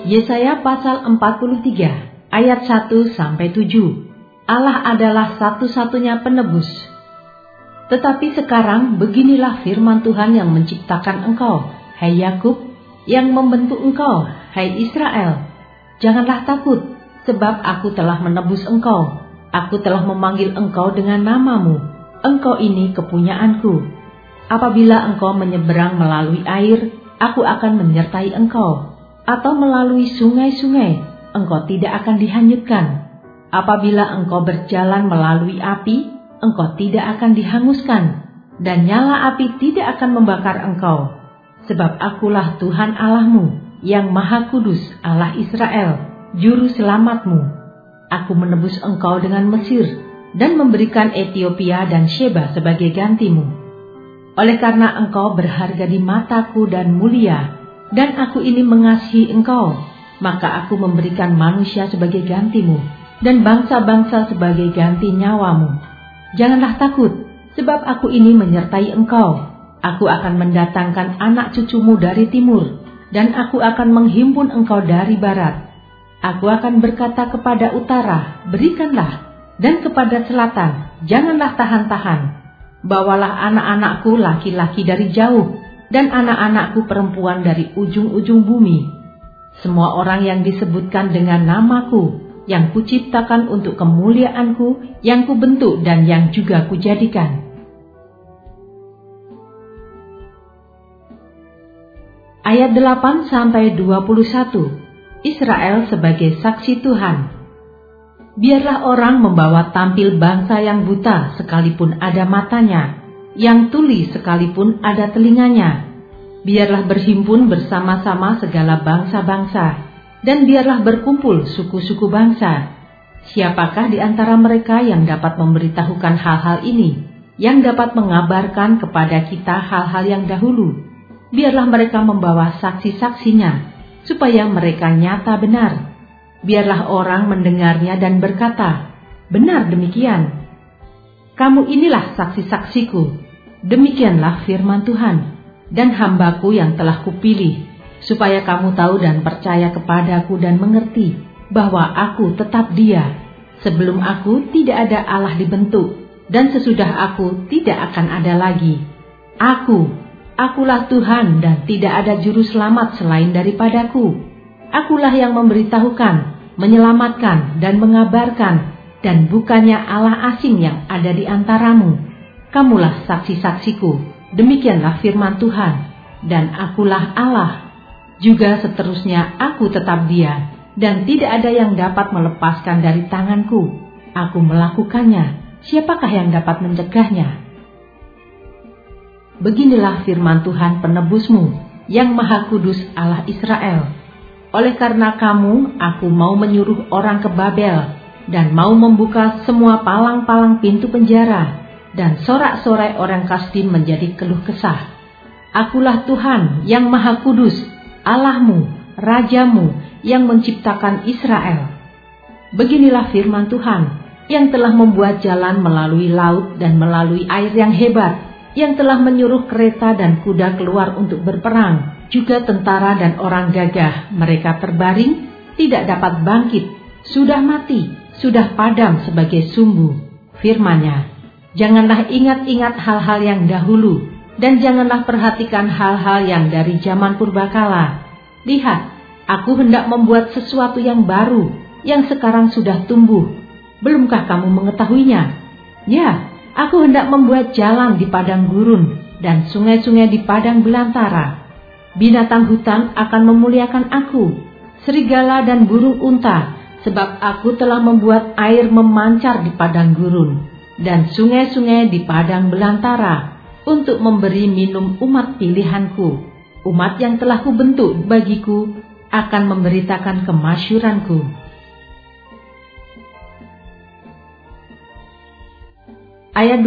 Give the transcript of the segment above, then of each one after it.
Yesaya pasal 43 ayat 1-7. Allah adalah satu-satunya penebus. Tetapi sekarang beginilah firman Tuhan yang menciptakan engkau, hai Yakub, yang membentuk engkau, hai Israel. Janganlah takut, sebab aku telah menebus engkau. Aku telah memanggil engkau dengan namamu. Engkau ini kepunyaanku. Apabila engkau menyeberang melalui air, aku akan menyertai engkau. Atau melalui sungai-sungai, engkau tidak akan dihanyutkan. Apabila engkau berjalan melalui api, engkau tidak akan dihanguskan, dan nyala api tidak akan membakar engkau. Sebab akulah Tuhan Allahmu, yang Maha Kudus, Allah Israel, Juru Selamatmu. Aku menebus engkau dengan Mesir, dan memberikan Ethiopia dan Sheba sebagai gantimu. Oleh karena engkau berharga di mataku dan mulia, dan aku ini mengasihi engkau, maka aku memberikan manusia sebagai gantimu, dan bangsa-bangsa sebagai ganti nyawamu. Janganlah takut, sebab aku ini menyertai engkau. Aku akan mendatangkan anak cucumu dari timur, dan aku akan menghimpun engkau dari barat. Aku akan berkata kepada utara, berikanlah, dan kepada selatan, janganlah tahan-tahan. Bawalah anak-anakku laki-laki dari jauh, dan anak-anakku perempuan dari ujung-ujung bumi. Semua orang yang disebutkan dengan namaku, yang kuciptakan untuk kemuliaanku, yang kubentuk dan yang juga kujadikan. Ayat 8-21. Israel sebagai saksi Tuhan. Biarlah orang membawa tampil bangsa yang buta sekalipun ada matanya, yang tuli sekalipun ada telinganya. Biarlah berhimpun bersama-sama segala bangsa-bangsa, dan biarlah berkumpul suku-suku bangsa. Siapakah di antara mereka yang dapat memberitahukan hal-hal ini, yang dapat mengabarkan kepada kita hal-hal yang dahulu? Biarlah mereka membawa saksi-saksinya, supaya mereka nyata benar. Biarlah orang mendengarnya dan berkata, benar demikian. Kamu inilah saksi-saksiku, demikianlah firman Tuhan, dan hambaku yang telah kupilih, supaya kamu tahu dan percaya kepadaku dan mengerti bahwa aku tetap Dia. Sebelum aku tidak ada Allah dibentuk, dan sesudah aku tidak akan ada lagi. Akulah Tuhan dan tidak ada juru selamat selain daripadaku. Akulah yang memberitahukan, menyelamatkan dan mengabarkan, dan bukannya Allah asing yang ada di antaramu. Kamulah saksi-saksiku, demikianlah firman Tuhan, dan akulah Allah. Juga seterusnya aku tetap Dia, dan tidak ada yang dapat melepaskan dari tanganku. Aku melakukannya, siapakah yang dapat mencegahnya? Beginilah firman Tuhan penebusmu, yang Maha Kudus Allah Israel. Oleh karena kamu, aku mau menyuruh orang ke Babel, dan mau membuka semua palang-palang pintu penjara, dan sorak-sorai orang Kasdim menjadi keluh kesah. Akulah Tuhan yang Maha Kudus, Allahmu, Rajamu, yang menciptakan Israel. Beginilah firman Tuhan, yang telah membuat jalan melalui laut dan melalui air yang hebat, yang telah menyuruh kereta dan kuda keluar untuk berperang, juga tentara dan orang gagah. Mereka terbaring, tidak dapat bangkit, sudah mati, sudah padam sebagai sumbu. Firman-Nya, janganlah ingat-ingat hal-hal yang dahulu, dan janganlah perhatikan hal-hal yang dari zaman purbakala. Lihat, aku hendak membuat sesuatu yang baru, yang sekarang sudah tumbuh. Belumkah kamu mengetahuinya? Ya, aku hendak membuat jalan di padang gurun, dan sungai-sungai di padang belantara. Binatang hutan akan memuliakan aku, serigala dan burung unta, sebab aku telah membuat air memancar di padang gurun, dan sungai-sungai di padang belantara, untuk memberi minum umat pilihanku. Umat yang telah kubentuk bagiku akan memberitakan kemasyuranku. Ayat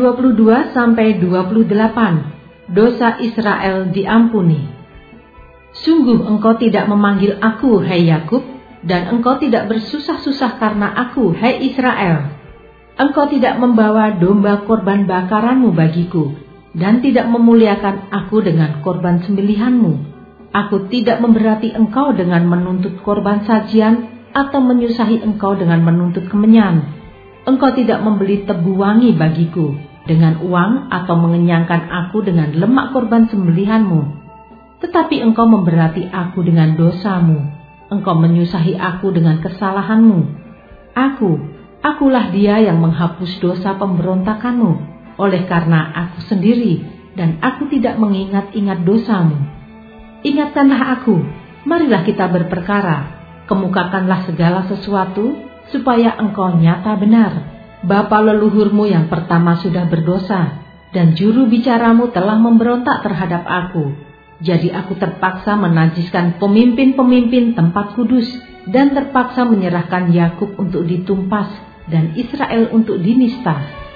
22-28. Dosa Israel diampuni. Sungguh engkau tidak memanggil aku, hai Yakub, dan engkau tidak bersusah-susah karena aku, hai Israel. Engkau tidak membawa domba korban bakaranmu bagiku, dan tidak memuliakan aku dengan korban sembelihanmu. Aku tidak memberati engkau dengan menuntut korban sajian atau menyusahi engkau dengan menuntut kemenyan. Engkau tidak membeli tebu wangi bagiku dengan uang atau mengenyangkan aku dengan lemak korban sembelihanmu. Tetapi engkau memberati aku dengan dosamu. Engkau menyusahi aku dengan kesalahanmu. Akulah dia yang menghapus dosa pemberontakanmu, oleh karena aku sendiri, dan aku tidak mengingat-ingat dosamu. Ingatkanlah aku, marilah kita berperkara, kemukakanlah segala sesuatu, supaya engkau nyata benar. Bapa leluhurmu yang pertama sudah berdosa, dan juru bicaramu telah memberontak terhadap aku. Jadi aku terpaksa menajiskan pemimpin-pemimpin tempat kudus, dan terpaksa menyerahkan Yakub untuk ditumpas, dan Israel untuk dinista.